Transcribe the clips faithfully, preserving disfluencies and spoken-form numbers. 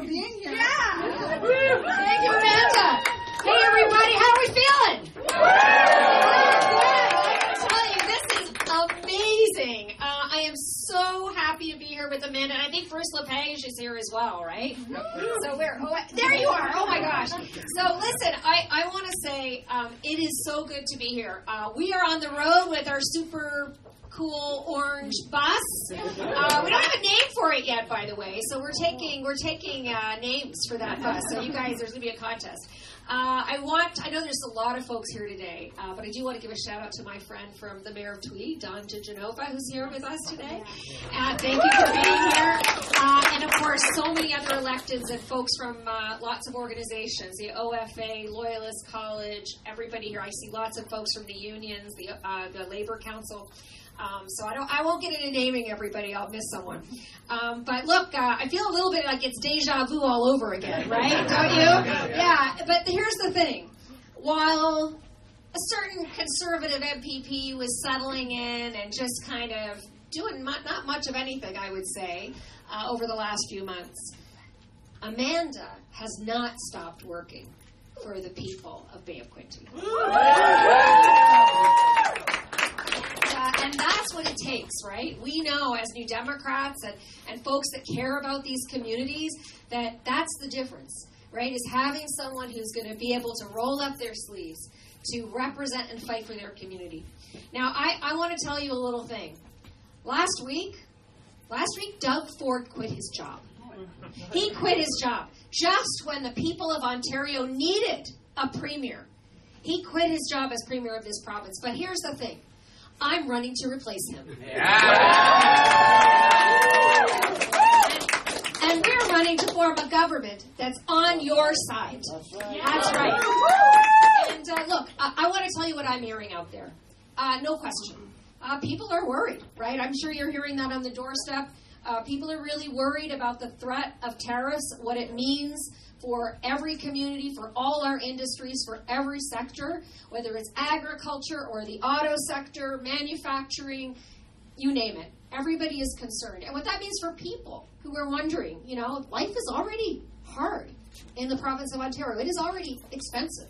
being here. Yeah. Thank you, Amanda. Hey, everybody, how are we feeling? Amazing. Uh, I am so happy to be here with Amanda, and I think Bruce LePage is here as well, right? So where? Oh, there you are. Oh my gosh. So listen, I, I want to say um, it is so good to be here. Uh, we are on the road with our super cool orange bus. Uh, we don't have a name for it yet, by the way. So we're taking we're taking uh, names for that bus. So you guys, there's going to be a contest. Uh, I want, I know there's a lot of folks here today, uh, but I do want to give a shout out to my friend from the Mayor of Tweed, Don DeGenova, who's here with us today. Uh, thank you for being here. Uh, and of course, so many other electeds and folks from uh, lots of organizations, the O F A, Loyalist College, everybody here. I see lots of folks from the unions, the, uh, the Labor Council. Um, so I don't. I won't get into naming everybody. I'll miss someone. Um, but look, uh, I feel a little bit like it's deja vu all over again, right? Don't you? Yeah. But here's the thing. While a certain conservative M P P was settling in and just kind of doing mu- not much of anything, I would say, uh, over the last few months, Amanda has not stopped working for the people of Bay of Quinte. Uh, and that's what it takes, right? We know as New Democrats and, and folks that care about these communities that that's the difference, right? Is having someone who's going to be able to roll up their sleeves to represent and fight for their community. Now, I, I want to tell you a little thing. Last week, last week, Doug Ford quit his job. He quit his job just when the people of Ontario needed a premier. He quit his job as premier of this province. But here's the thing. I'm running to replace him. Yeah. And, and we're running to form a government that's on your side. That's right. That's right. And uh, look, I, I want to tell you what I'm hearing out there. Uh, no question. Uh, people are worried, right? I'm sure you're hearing that on the doorstep. Uh, people are really worried about the threat of tariffs, what it means for every community, for all our industries, for every sector, whether it's agriculture or the auto sector, manufacturing, you name it. Everybody is concerned. And what that means for people who are wondering, you know, life is already hard in the province of Ontario. It is already expensive.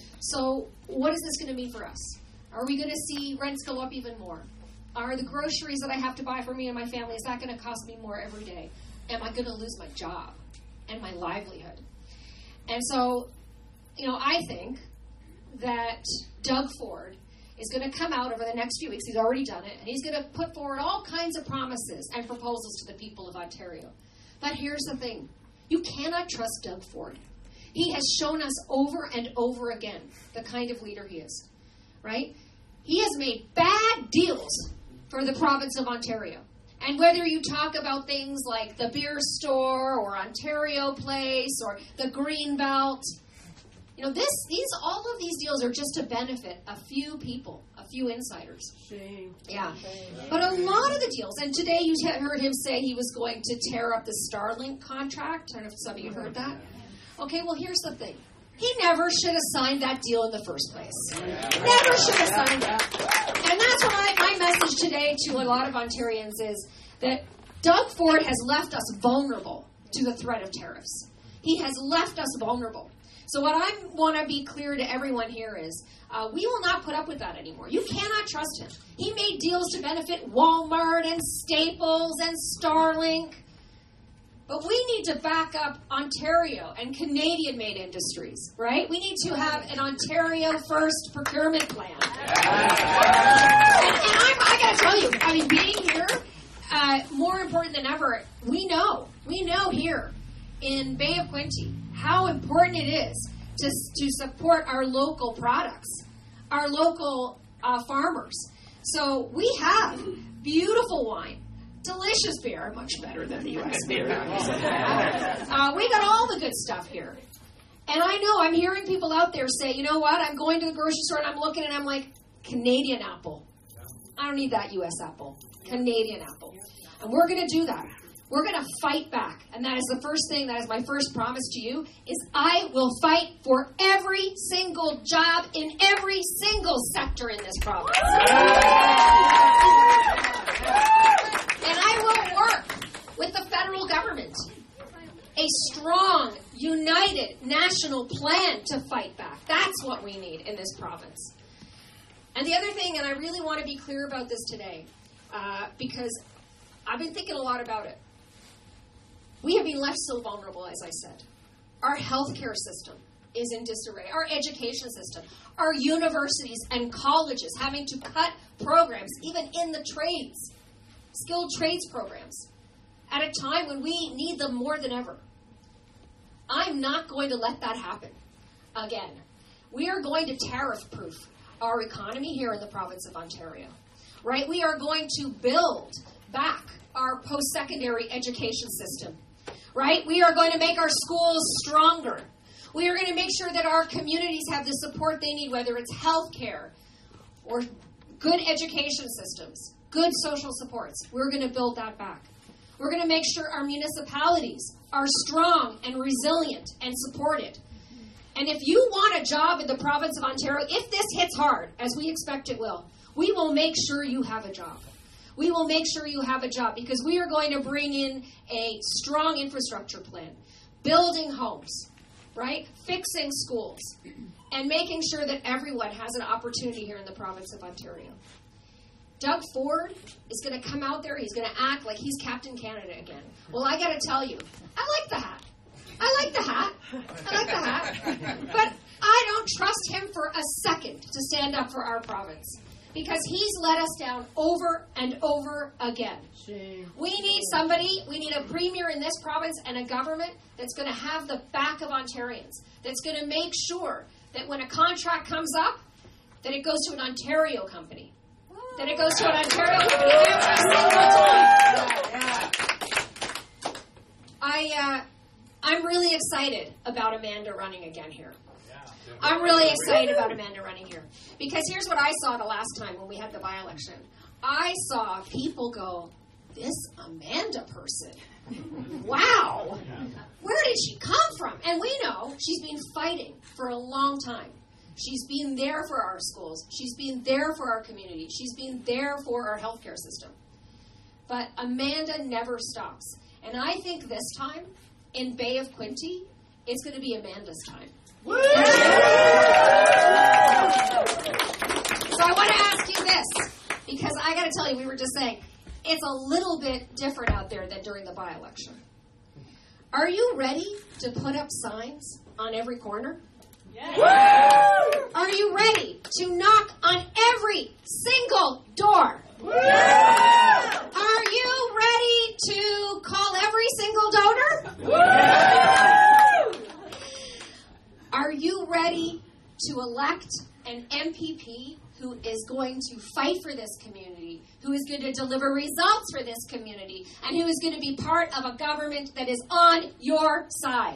So what is this going to mean for us? Are we going to see rents go up even more? Are the groceries that I have to buy for me and my family, is that going to cost me more every day? Am I going to lose my job and my livelihood? And so, you know, I think that Doug Ford is going to come out over the next few weeks. He's already done it. And he's going to put forward all kinds of promises and proposals to the people of Ontario. But here's the thing. You cannot trust Doug Ford. He has shown us over and over again the kind of leader he is, right? He has made bad deals for the province of Ontario. And whether you talk about things like the beer store or Ontario Place or the Greenbelt, you know, this, these, all of these deals are just to benefit a few people, a few insiders. Shame. Yeah. But a lot of the deals, and today you heard him say he was going to tear up the Starlink contract. I don't know if some of you heard that. Okay, well, here's the thing. He never should have signed that deal in the first place. Never should have signed it. And that's why my message today to a lot of Ontarians is that Doug Ford has left us vulnerable to the threat of tariffs. He has left us vulnerable. So what I want to be clear to everyone here is uh, we will not put up with that anymore. You cannot trust him. He made deals to benefit Walmart and Staples and Starlink. But we need to back up Ontario and Canadian-made industries, right? We need to have an Ontario-first procurement plan. And, and I'm, I got to tell you, I mean, being here, uh, more important than ever, we know, we know here in Bay of Quinte how important it is to, to support our local products, our local uh, farmers. So we have beautiful wine. Delicious beer, much better than the U S beer. Uh, we got all the good stuff here. And I know, I'm hearing people out there say, you know what, I'm going to the grocery store and I'm looking and I'm like, Canadian apple. I don't need that U S apple. Canadian apple. And we're going to do that. We're going to fight back. And that is the first thing, that is my first promise to you, is I will fight for every single job in every single sector in this province. And I will work with the federal government a strong, united national plan to fight back. That's what we need in this province. And the other thing, and I really want to be clear about this today, uh, because I've been thinking a lot about it. We have been left so vulnerable, as I said. Our healthcare system is in disarray. Our education system, our universities and colleges having to cut programs, even in the trades, skilled trades programs, at a time when we need them more than ever. I'm not going to let that happen again. We are going to tariff-proof our economy here in the province of Ontario, right? We are going to build back our post-secondary education system, right? We are going to make our schools stronger. We are going to make sure that our communities have the support they need, whether it's health care or good education systems, good social supports. We're going to build that back. We're going to make sure our municipalities are strong and resilient and supported. And if you want a job in the province of Ontario, if this hits hard, as we expect it will, we will make sure you have a job. We will make sure you have a job because we are going to bring in a strong infrastructure plan, building homes, right? Fixing schools, and making sure that everyone has an opportunity here in the province of Ontario. Doug Ford is going to come out there. He's going to act like he's Captain Canada again. Well, I got to tell you, I like the hat. I like the hat. I like the hat. But I don't trust him for a second to stand up for our province because he's let us down over and over again. We need somebody, we need a premier in this province and a government that's going to have the back of Ontarians, that's going to make sure that when a contract comes up, that it goes to an Ontario company. That it goes to an Ontario company every single time. I, uh, I'm really excited about Amanda running again here. I'm really excited about Amanda running here. Because here's what I saw the last time when we had the by-election. I saw people go, this Amanda person, wow, where did she come from? And we know she's been fighting for a long time. She's been there for our schools. She's been there for our community. She's been there for our healthcare system. But Amanda never stops. And I think this time, in Bay of Quinte, it's going to be Amanda's time. So I want to ask you this, because I got to tell you, we were just saying, it's a little bit different out there than during the by-election. Are you ready to put up signs on every corner? Yes. Are you ready to knock on every single door? Yes. Are you ready to call every single donor? Yes. Are you ready to elect an M P P who is going to fight for this community, who is going to deliver results for this community, and who is going to be part of a government that is on your side?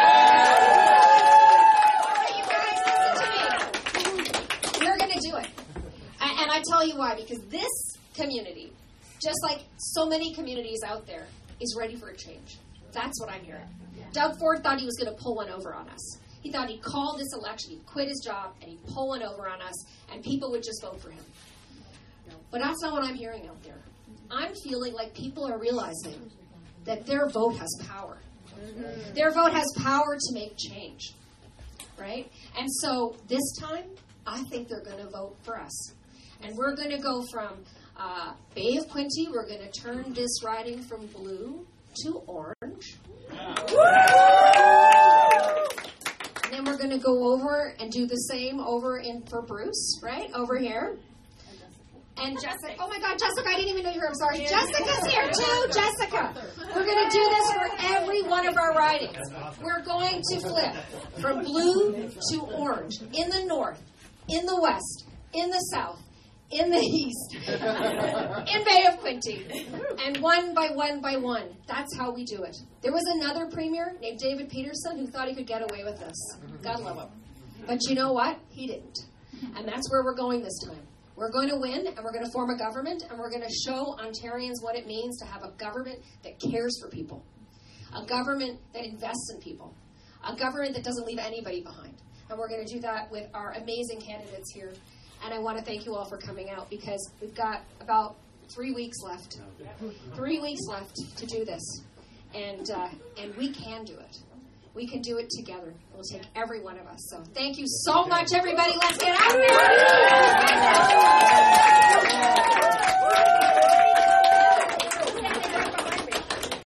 Do it. And I tell you why, because this community, just like so many communities out there, is ready for a change. That's what I'm hearing. Doug Ford thought he was going to pull one over on us. He thought he'd call this election, he'd quit his job, and he'd pull one over on us, and people would just vote for him. But that's not what I'm hearing out there. I'm feeling like people are realizing that their vote has power. Their vote has power to make change. Right? And so this time, I think they're going to vote for us. And we're going to go from uh, Bay of Quinte, we're going to turn this riding from blue to orange. And then we're going to go over and do the same over in for Bruce, right? Over here. And Jessica, oh my God, Jessica, I didn't even know you were, I'm sorry. Jessica's here too, Jessica. We're going to do this for every one of our ridings. We're going to flip from blue to orange in the north, in the west, in the south, in the east, in Bay of Quinte, and one by one by one. That's how we do it. There was another premier named David Peterson who thought he could get away with this. God love him. But you know what? He didn't. And that's where we're going this time. We're going to win, and we're going to form a government, and we're going to show Ontarians what it means to have a government that cares for people, a government that invests in people, a government that doesn't leave anybody behind. And we're going to do that with our amazing candidates here. And I want to thank you all for coming out, because we've got about three weeks left. Three weeks left to do this. And uh, and we can do it. We can do it together. It will take every one of us. So thank you so much, everybody. Let's get out of there.